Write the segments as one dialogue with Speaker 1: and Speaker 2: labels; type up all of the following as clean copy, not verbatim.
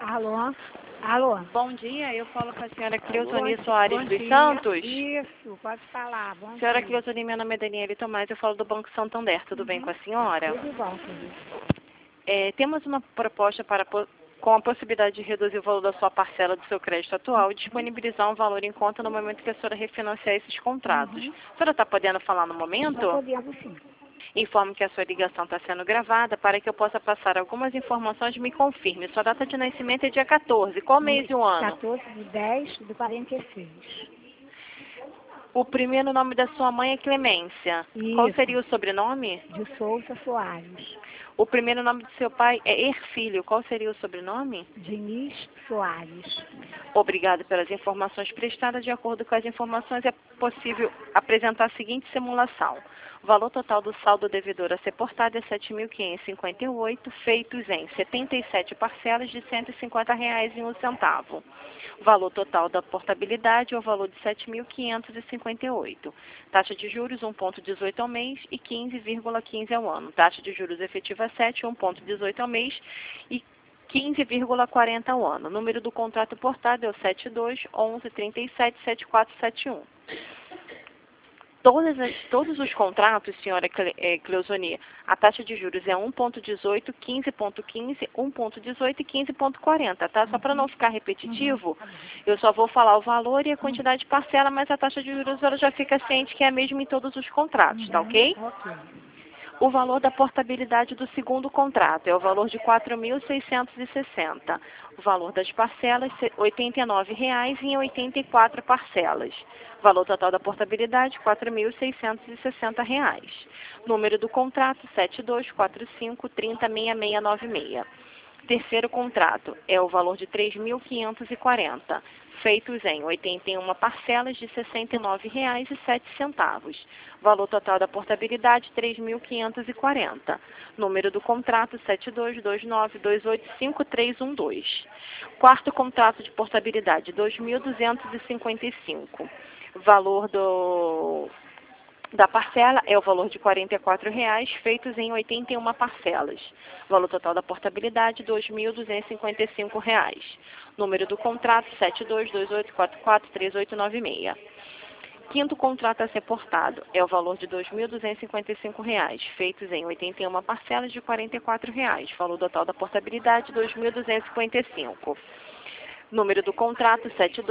Speaker 1: Alô? Alô?
Speaker 2: Bom dia, eu falo com a senhora Cleuzoni
Speaker 1: Bom
Speaker 2: Soares dos
Speaker 1: dia.
Speaker 2: Santos.
Speaker 1: Isso, pode falar. Bom
Speaker 2: Senhora
Speaker 1: dia.
Speaker 2: Cleuzoni, meu nome é Daniele Tomás, eu falo do Banco Santander, tudo bem com a senhora?
Speaker 1: Tudo bom, filho.
Speaker 2: Temos uma proposta com a possibilidade de reduzir o valor da sua parcela do seu crédito atual e disponibilizar um valor em conta no momento que a senhora refinanciar esses contratos. A senhora está podendo falar no momento?
Speaker 1: Tá podendo sim.
Speaker 2: Informo que a sua ligação está sendo gravada para que eu possa passar algumas informações. Me confirme. Sua data de nascimento é dia 14. Qual mês e o ano?
Speaker 1: 14/10/46.
Speaker 2: O primeiro nome da sua mãe é Clemência. Qual
Speaker 1: Isso.
Speaker 2: seria o sobrenome?
Speaker 1: De Souza Soares.
Speaker 2: O primeiro nome do seu pai é Ercílio. Qual seria o sobrenome?
Speaker 1: Diniz Soares.
Speaker 2: Obrigado pelas informações prestadas. De acordo com as informações, é possível apresentar a seguinte simulação. O valor total do saldo devedor a ser portado é R$ 7.558, feitos em 77 parcelas de R$ 150,01. O valor total da portabilidade é o valor de R$ 7.558. Taxa de juros 1,18 ao mês e 15,15 ao ano. Taxa de juros efetiva 7, 1,18 ao mês e 15,40 ao ano. O número do contrato portado é o 72 11 37 7471. Todos os contratos, senhora Cleuzoni, a taxa de juros é 1,18, 15,15, 1,18 e 15,40, tá? Só para não ficar repetitivo, eu só vou falar o valor e a quantidade de parcela, mas a taxa de juros ela já fica ciente que é a mesma em todos os contratos, tá ok?
Speaker 1: Ok.
Speaker 2: O valor da portabilidade do segundo contrato é o valor de R$ 4.660. O valor das parcelas, R$ 89,00 em 84 parcelas. O valor total da portabilidade, R$ 4.660. Número do contrato, 7245306696. Terceiro contrato é o valor de R$ 3.540, feitos em 81 parcelas de R$ 69,07. Valor total da portabilidade, R$ 3.540. Número do contrato, 7229285312. Quarto contrato de portabilidade, R$ 2.255. Valor da parcela é o valor de R$ 44,00, feitos em 81 parcelas. Valor total da portabilidade, R$ 2.255. Número do contrato, 7228443896. Quinto contrato a ser portado é o valor de R$ 2.255, feitos em 81 parcelas de R$ 44,00. Valor total da portabilidade, R$ 2.255. Número do contrato,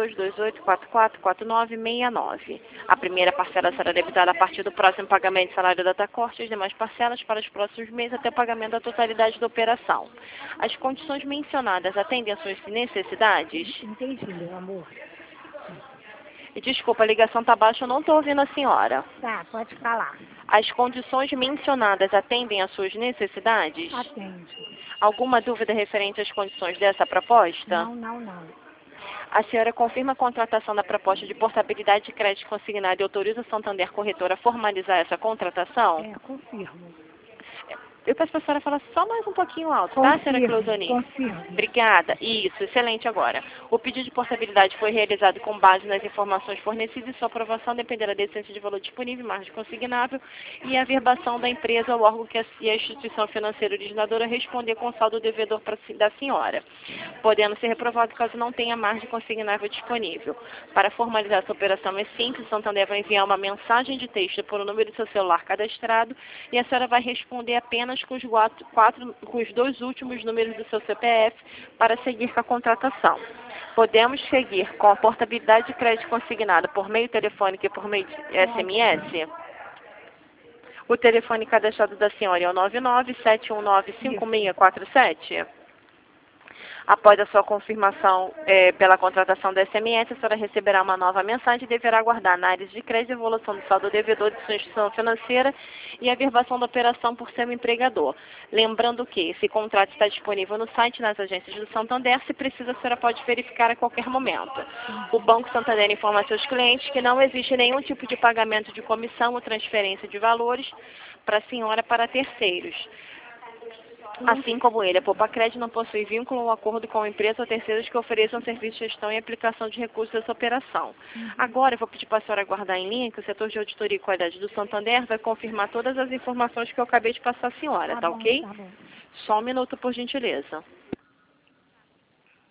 Speaker 2: 7228444969. A primeira parcela será debitada a partir do próximo pagamento de salário da Tacorte e as demais parcelas para os próximos meses até o pagamento da totalidade da operação. As condições mencionadas atendem às suas necessidades?
Speaker 1: Entendi, meu amor.
Speaker 2: Desculpa, a ligação está baixa, eu não estou ouvindo a senhora.
Speaker 1: Tá, pode falar.
Speaker 2: As condições mencionadas atendem às suas necessidades?
Speaker 1: Atende.
Speaker 2: Alguma dúvida referente às condições dessa proposta?
Speaker 1: Não.
Speaker 2: A senhora confirma a contratação da proposta de portabilidade de crédito consignado e autoriza o Santander Corretora a formalizar essa contratação?
Speaker 1: Confirmo.
Speaker 2: Eu peço para a senhora falar só mais um pouquinho alto, tá, senhora Cleuzoni?
Speaker 1: Confirmo.
Speaker 2: Obrigada. Isso, excelente agora. O pedido de portabilidade foi realizado com base nas informações fornecidas e sua aprovação dependerá da essência de valor disponível, margem consignável e a averbação da empresa ao órgão e a instituição financeira originadora responder com o saldo devedor da senhora, podendo ser reprovado caso não tenha margem consignável disponível. Para formalizar essa operação é simples, o Santander vai enviar uma mensagem de texto por o número do seu celular cadastrado e a senhora vai responder apenas com os dois últimos números do seu CPF para seguir com a contratação. Podemos seguir com a portabilidade de crédito consignado por meio telefônico e por meio de SMS? O telefone cadastrado da senhora é o 997195647. Após a sua confirmação pela contratação do SMS, a senhora receberá uma nova mensagem e deverá aguardar análise de crédito, evolução do saldo devedor de sua instituição financeira e a averbação da operação por seu empregador. Lembrando que esse contrato está disponível no site, nas agências do Santander. Se precisa, a senhora pode verificar a qualquer momento. O Banco Santander informa a seus clientes que não existe nenhum tipo de pagamento de comissão ou transferência de valores para a senhora para terceiros. Assim como ele, a Poupa Crédito não possui vínculo ou acordo com a empresa ou terceiros que ofereçam serviço de gestão e aplicação de recursos dessa operação. Agora, eu vou pedir para a senhora aguardar em linha que o setor de auditoria e qualidade do Santander vai confirmar todas as informações que eu acabei de passar à senhora, tá ok?
Speaker 1: Tá bom.
Speaker 2: Só um minuto, por gentileza.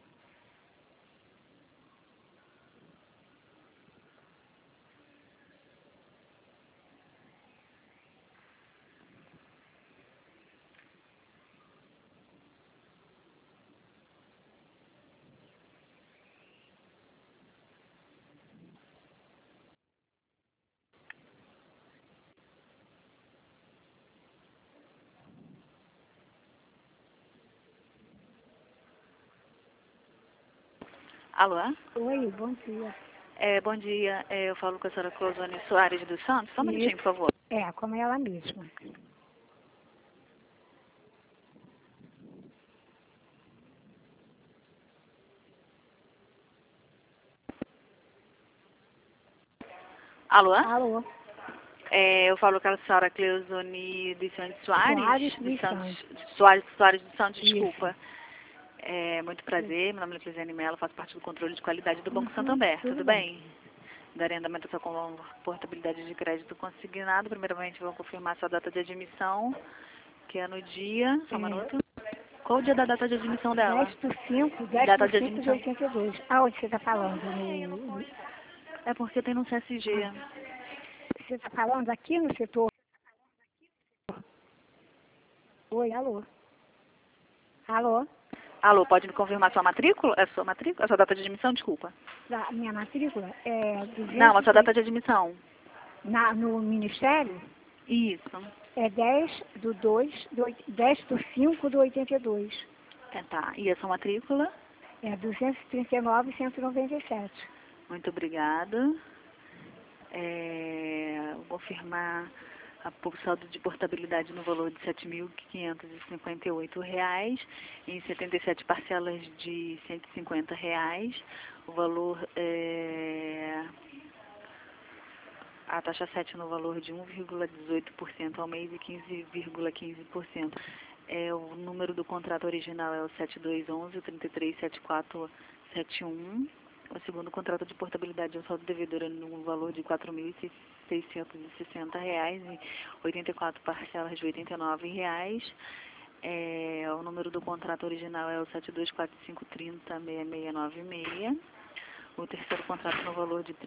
Speaker 2: Alô?
Speaker 1: Oi, bom dia.
Speaker 2: Bom dia. Eu falo com a senhora Closone Soares dos Santos. Só um minutinho, por favor.
Speaker 1: É, como ela mesma.
Speaker 2: Alô?
Speaker 1: Alô,
Speaker 2: Eu falo com a senhora Cleusone dos Santos Soares.
Speaker 1: Soares
Speaker 2: Dos
Speaker 1: dos
Speaker 2: Santos.
Speaker 1: Santos.
Speaker 2: Soares dos Santos,
Speaker 1: Isso.
Speaker 2: desculpa. Muito prazer. Meu nome é Clesiane Mello, faço parte do controle de qualidade do Banco Santander. Tudo bem? Darei andamento à sua portabilidade de crédito consignado. Primeiramente, vou confirmar sua data de admissão, que é no dia... Só um minuto. Qual o dia da data de admissão dela?
Speaker 1: 10/5,
Speaker 2: Data de
Speaker 1: 10/5 de
Speaker 2: admissão.
Speaker 1: 82. Aonde você está falando?
Speaker 2: É porque tem no CSG.
Speaker 1: Você está falando aqui no setor? Oi, alô. Alô?
Speaker 2: Alô, pode me confirmar sua matrícula? Sua matrícula? A sua data de admissão, desculpa.
Speaker 1: A minha matrícula é
Speaker 2: Não, a sua
Speaker 1: 200
Speaker 2: data de admissão.
Speaker 1: no Ministério
Speaker 2: Isso.
Speaker 1: é 10/5 do 82.
Speaker 2: Tá. E a sua matrícula?
Speaker 1: É 239.197.
Speaker 2: Muito obrigada. Vou confirmar o saldo de portabilidade no valor de R$ 7.558, em 77 parcelas de R$ 150. O valor a taxa 7 no valor de 1,18% ao mês e 15,15%. O número do contrato original é o 7211-337471. O segundo contrato de portabilidade é o saldo devedor no valor de R$ 4.660 e 84 parcelas de R$ 89. O número do contrato original é o 7245306696. O terceiro contrato no valor de R$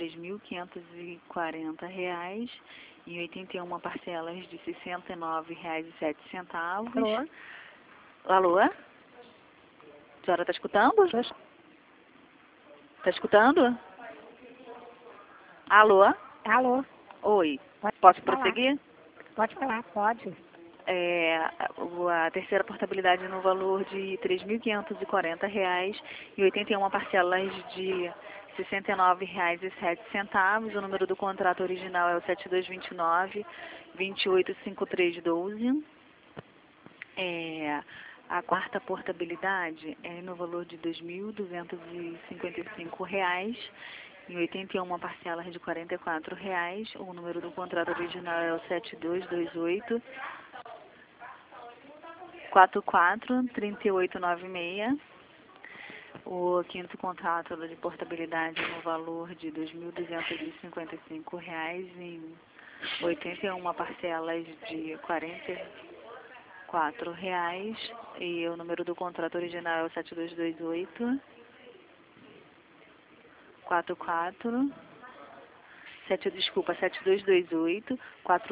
Speaker 2: 3.540 e 81 parcelas de R$ 69,07.
Speaker 1: Alô?
Speaker 2: Alô? A senhora está escutando? Está escutando? Alô?
Speaker 1: Alô?
Speaker 2: Oi.
Speaker 1: Pode
Speaker 2: Posso
Speaker 1: falar.
Speaker 2: prosseguir?
Speaker 1: Pode falar, pode.
Speaker 2: A terceira portabilidade no valor de R$ 3.540 e 81 parcelas de R$ 69,07. O número do contrato original é o 7229-285312. A quarta portabilidade é no valor de R$ 2.255 e 81 parcelas de R$ 44. O número do contrato original é o 7228 443896. O quinto contrato de portabilidade no valor de R$ 2.255 em 81 parcelas de R$ 44. E o número do contrato original é o 7228 7228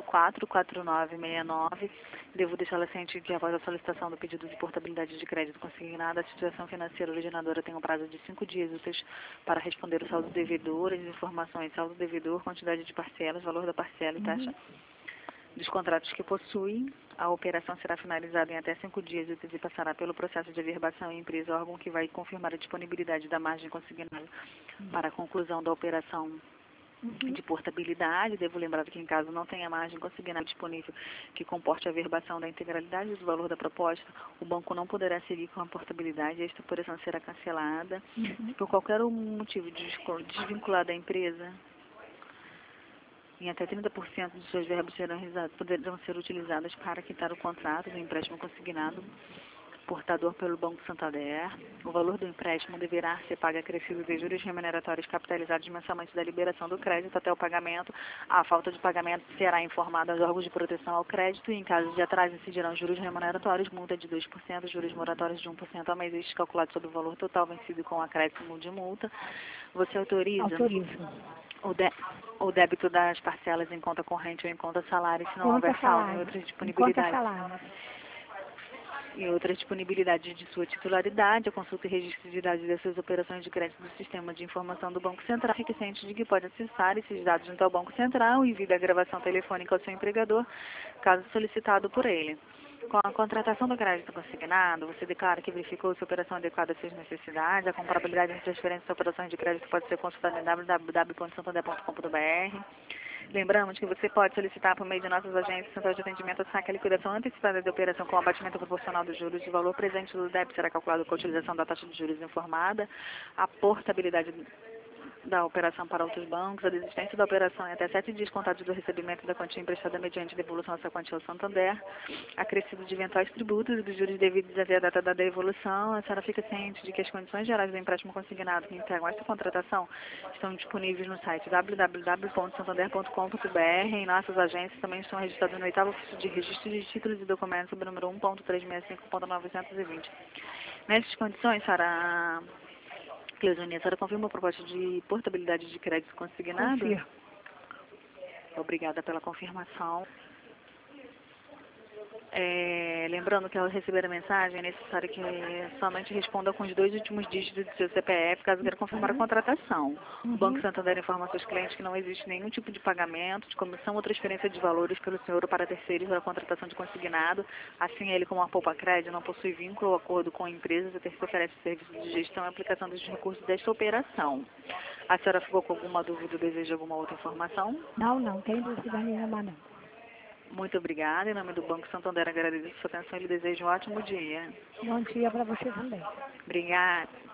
Speaker 2: 444969. Devo deixá-la ciente que após a solicitação do pedido de portabilidade de crédito consignada, a situação financeira originadora tem um prazo de 5 dias úteis para responder o saldo devedor, as informações saldo devedor, quantidade de parcelas, valor da parcela e taxa dos contratos que possui. A operação será finalizada em até 5 dias úteis e passará pelo processo de averbação em empresa, órgão que vai confirmar a disponibilidade da margem consignada para a conclusão da operação de portabilidade. Devo lembrar que em caso não tenha margem consignada disponível que comporte a averbação da integralidade do valor da proposta, o banco não poderá seguir com a portabilidade e esta operação será cancelada. Se por qualquer motivo desvincular da empresa, em até 30% dos seus verbos poderão ser utilizados para quitar o contrato do empréstimo consignado portador pelo Banco Santander. O valor do empréstimo deverá ser pago acrescido de juros remuneratórios capitalizados mensalmente da liberação do crédito até o pagamento. A falta de pagamento será informada aos órgãos de proteção ao crédito e, em caso de atraso, incidirão juros remuneratórios, multa de 2%, juros moratórios de 1% ao mês, este calculado sobre o valor total vencido com acréscimo de multa. Você autoriza?
Speaker 1: Autorizo.
Speaker 2: O débito das parcelas em conta corrente ou em conta salário, se não houver saldo em outras disponibilidades.
Speaker 1: Conta salário.
Speaker 2: E outras disponibilidades de sua titularidade, a consulta e registro de dados das suas operações de crédito do sistema de informação do Banco Central, requisite de que pode acessar esses dados junto ao Banco Central e envie a gravação telefônica ao seu empregador, caso solicitado por ele.
Speaker 3: Com a contratação do crédito consignado, você declara que verificou se a operação é adequada às suas necessidades. A comparabilidade entre transferências e operações de crédito pode ser consultada em www.santander.com.br. Lembramos que você pode solicitar por meio de nossas agências centrais de atendimento a saque a liquidação antecipada da operação com abatimento proporcional dos juros. O valor presente do débito será calculado com a utilização da taxa de juros informada. A portabilidade da operação para outros bancos, a desistência da operação em até 7 dias contados do recebimento da quantia emprestada mediante devolução dessa quantia ao Santander, acrescido de eventuais tributos e dos juros devidos até a data da devolução. A senhora fica ciente de que as condições gerais do empréstimo consignado que integram esta contratação estão disponíveis no site www.santander.com.br. Em nossas agências também estão registrados no 8º ofício de registro de títulos e documentos sob o número 1.365.920. Nessas condições, senhora Cleusonia, a senhora confirma a proposta de portabilidade de crédito consignado?
Speaker 1: Confirmo.
Speaker 3: Obrigada pela confirmação. Lembrando que ao receber a mensagem é necessário que somente responda com os 2 últimos dígitos do seu CPF, caso queira confirmar a contratação. O Banco Santander informa aos seus clientes que não existe nenhum tipo de pagamento, de comissão ou transferência de valores pelo senhor ou para terceiros da contratação de consignado. Assim, ele, como a Poupa Crédito, não possui vínculo ou acordo com empresas a ter que oferece serviços de gestão e aplicação dos recursos desta operação. A senhora ficou com alguma dúvida ou deseja alguma outra informação?
Speaker 1: Não tem dúvida nenhuma, não.
Speaker 3: Muito obrigada. Em nome do Banco Santander, agradeço a sua atenção e lhe desejo um ótimo dia.
Speaker 1: Bom dia para você também.
Speaker 3: Obrigada.